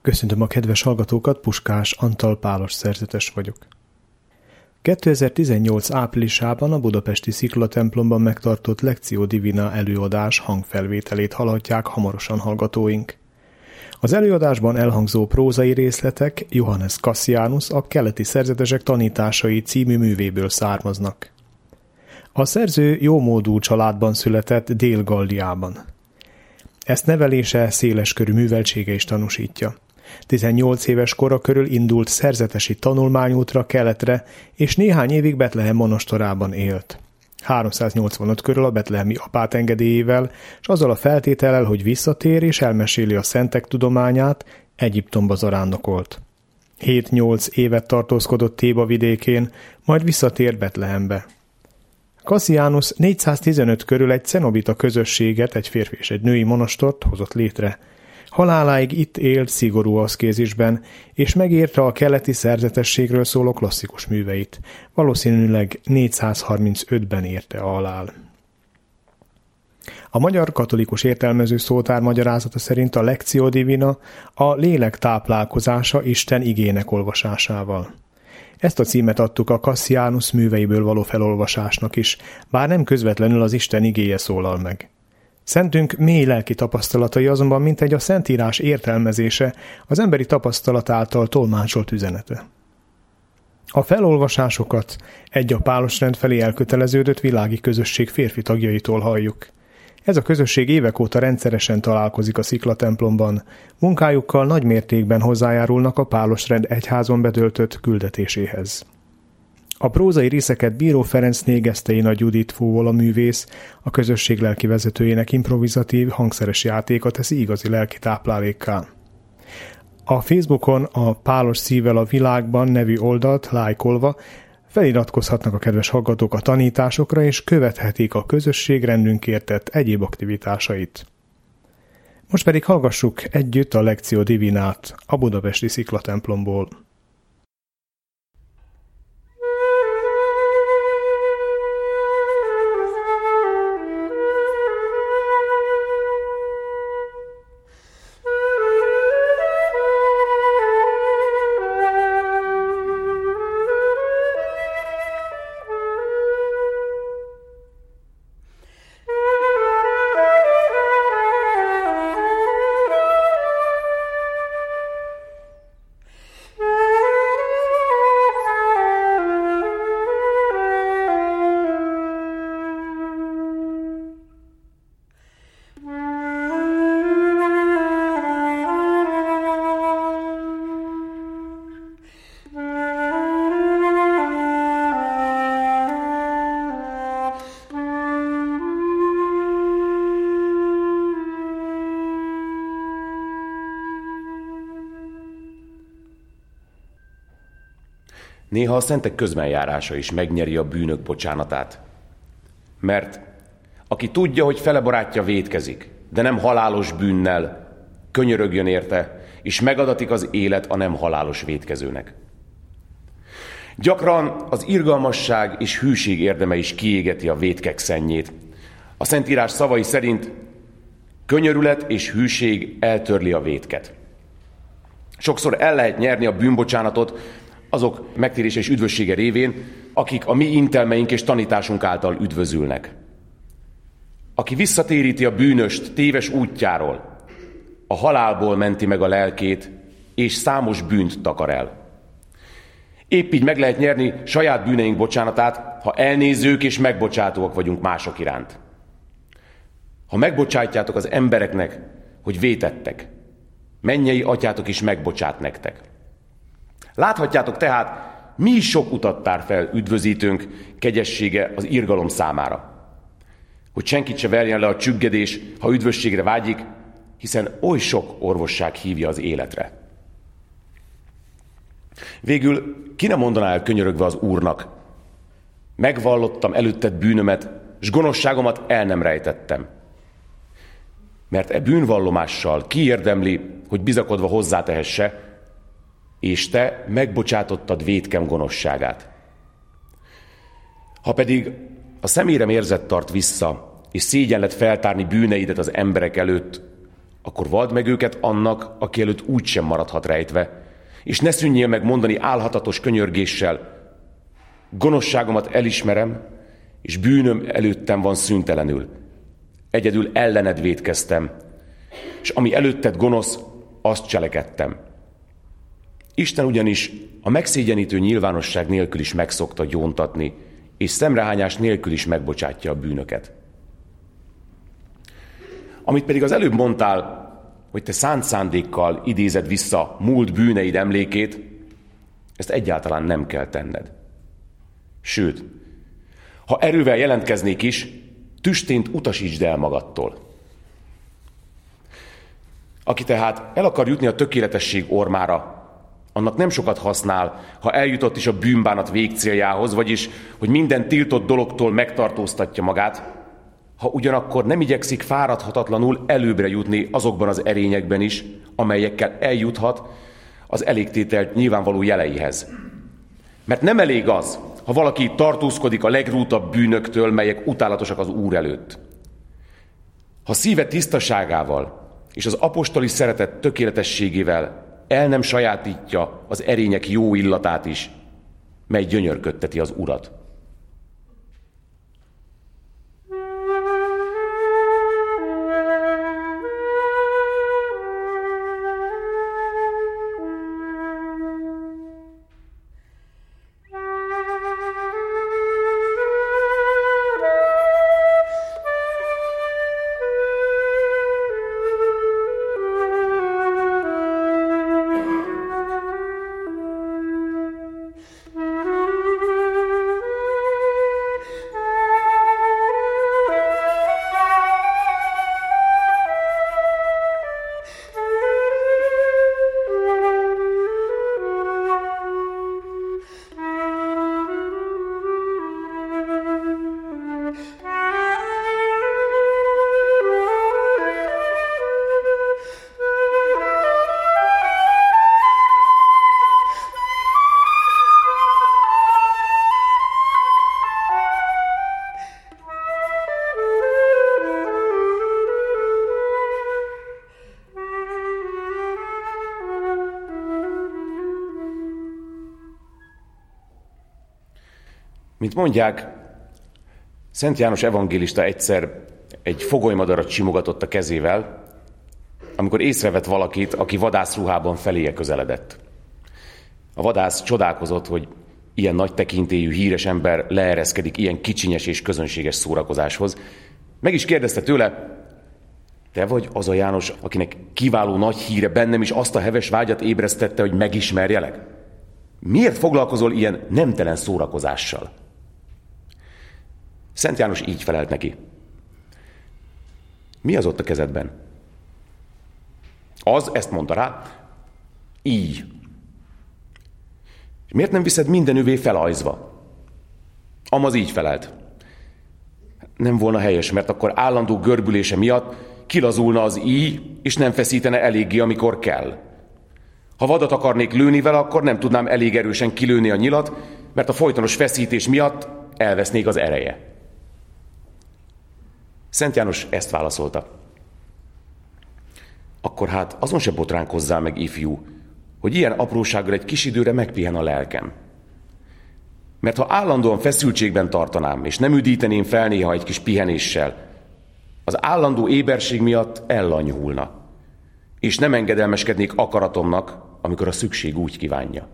Köszöntöm a kedves hallgatókat, Puskás Antal pálos szerzetes vagyok. 2018 áprilisában a budapesti Sziklatemplomban megtartott Lectio Divina előadás hangfelvételét hallhatják hamarosan hallgatóink. Az előadásban elhangzó prózai részletek Johannes Cassianus a Keleti szerzetesek tanításai című művéből származnak. A szerző jómódú családban született Dél-Galliában. Ezt nevelése széleskörű műveltsége is tanúsítja. 18 éves kora körül indult szerzetesi tanulmányútra keletre, és néhány évig Betlehem monostorában élt. 385 körül a betlehemi apát engedélyével, és azzal a feltétellel, hogy visszatér és elmeséli a szentek tudományát, Egyiptomba zarándokolt. 7-8 évet tartózkodott Théba vidékén, majd visszatért Betlehembe. Cassianus 415 körül egy cenobita közösséget, egy férfi és egy női monostort hozott létre. Haláláig itt élt szigorú aszkézisben, és megírta a keleti szerzetességről szóló klasszikus műveit. Valószínűleg 435-ben érte a halál. A magyar katolikus értelmező szótár magyarázata szerint a Lectio Divina a lélek táplálkozása Isten igének olvasásával. Ezt a címet adtuk a Cassianus műveiből való felolvasásnak is, bár nem közvetlenül az Isten igéje szólal meg. Szentünk mély lelki tapasztalatai azonban mintegy a Szentírás értelmezése, az emberi tapasztalat által tolmácsolt üzenete. A felolvasásokat egy a pálosrend felé elköteleződött világi közösség férfi tagjaitól halljuk. Ez a közösség évek óta rendszeresen találkozik a Sziklatemplomban, munkájukkal nagy mértékben hozzájárulnak a pálosrend egyházon betöltött küldetéséhez. A prózai részeket Bíró Ferenc Négesztei Nagy Judit fúvol a művész, a közösség lelki vezetőjének improvizatív, hangszeres játéka teszi igazi lelki táplálékká. A Facebookon a Pálos szívvel a világban nevű oldalt lájkolva feliratkozhatnak a kedves hallgatók a tanításokra, és követhetik a közösség rendünkért tett egyéb aktivitásait. Most pedig hallgassuk együtt a Lectio Divinát a budapesti Sziklatemplomból. Néha a szentek közbenjárása is megnyeri a bűnök bocsánatát. Mert aki tudja, hogy fele barátja vétkezik, de nem halálos bűnnel, könyörögjön érte, és megadatik az élet a nem halálos vétkezőnek. Gyakran az irgalmasság és hűség érdeme is kiégeti a vétkek szennyét. A Szentírás szavai szerint könyörület és hűség eltörli a vétket. Sokszor el lehet nyerni a bűnbocsánatot azok megtérése és üdvössége révén, akik a mi intelmeink és tanításunk által üdvözülnek. Aki visszatéríti a bűnöst téves útjáról, a halálból menti meg a lelkét, és számos bűnt takar el. Épp így meg lehet nyerni saját bűneink bocsánatát, ha elnézők és megbocsátóak vagyunk mások iránt. Ha megbocsátjátok az embereknek, hogy vétettek, mennyei atyátok is megbocsát nektek. Láthatjátok tehát, mi is sok utat tár fel üdvözítőnk kegyessége az irgalom számára. Hogy senkit se verjen le a csüggedés, ha üdvösségre vágyik, hiszen oly sok orvosság hívja az életre. Végül ki ne mondaná el könyörögve az Úrnak: megvallottam előtted bűnömet, s gonoszságomat el nem rejtettem. Mert e bűnvallomással kiérdemli, hogy bizakodva hozzátehesse, és te megbocsátottad vétkem gonoszságát. Ha pedig a szemérem érzet tart vissza, és szégyen lett feltárni bűneidet az emberek előtt, akkor vald meg őket annak, aki előtt úgysem maradhat rejtve, és ne szűnjél meg mondani álhatatos könyörgéssel: gonoszságomat elismerem, és bűnöm előttem van szüntelenül. Egyedül ellened vétkeztem, és ami előtted gonosz, azt cselekedtem. Isten ugyanis a megszégyenítő nyilvánosság nélkül is megszokta gyóntatni, és szemrehányás nélkül is megbocsátja a bűnöket. Amit pedig az előbb mondtál, hogy te szánt szándékkal idézed vissza múlt bűneid emlékét, ezt egyáltalán nem kell tenned. Sőt, ha erővel jelentkeznék is, tüstént utasítsd el magadtól. Aki tehát el akar jutni a tökéletesség ormára, annak nem sokat használ, ha eljutott is a bűnbánat végcéljához, vagyis, hogy minden tiltott dologtól megtartóztatja magát, ha ugyanakkor nem igyekszik fáradhatatlanul előbbre jutni azokban az erényekben is, amelyekkel eljuthat az elégtételt nyilvánvaló jeleihez. Mert nem elég az, ha valaki tartózkodik a legrútabb bűnöktől, melyek utálatosak az Úr előtt. Ha szíve tisztaságával és az apostoli szeretet tökéletességével el nem sajátítja az erények jó illatát is, mely gyönyörködteti az Urat. Mint mondják, Szent János evangélista egyszer egy fogolymadarat simogatott a kezével, amikor észrevett valakit, aki vadászruhában feléje közeledett. A vadász csodálkozott, hogy ilyen nagy tekintélyű, híres ember leereszkedik ilyen kicsinyes és közönséges szórakozáshoz. Meg is kérdezte tőle: te vagy az a János, akinek kiváló nagy híre bennem is azt a heves vágyat ébresztette, hogy megismerjelek? Miért foglalkozol ilyen nemtelen szórakozással? Szent János így felelt neki: mi az ott a kezedben? Az ezt mondta rá: így. Miért nem viszed mindenüvé felajzva? Amaz így felelt: nem volna helyes, mert akkor állandó görbülése miatt kilazulna az íj, és nem feszítene eléggé, amikor kell. Ha vadat akarnék lőni vele, akkor nem tudnám elég erősen kilőni a nyilat, mert a folytonos feszítés miatt elvesznék az ereje. Szent János ezt válaszolta: akkor hát azon se botránkozzál meg, ifjú, hogy ilyen aprósággal egy kis időre megpihen a lelkem. Mert ha állandóan feszültségben tartanám, és nem üdíteném fel néha egy kis pihenéssel, az állandó éberség miatt ellanyhulna, és nem engedelmeskednék akaratomnak, amikor a szükség úgy kívánja.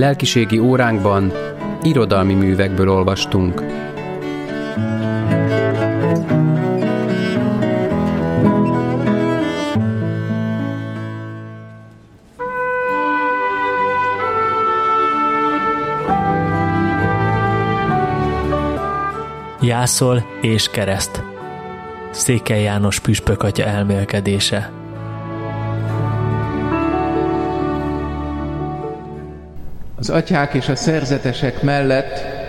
Lelkiségi óránkban irodalmi művekből olvastunk. Jászol és kereszt. Székely János püspök atya elmélkedése. Az atyák és a szerzetesek mellett